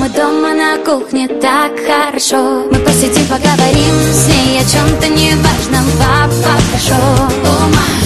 дома на кухне так хорошо. Мы посидим, поговорим с ней о чем-то неважном. Папа пришел.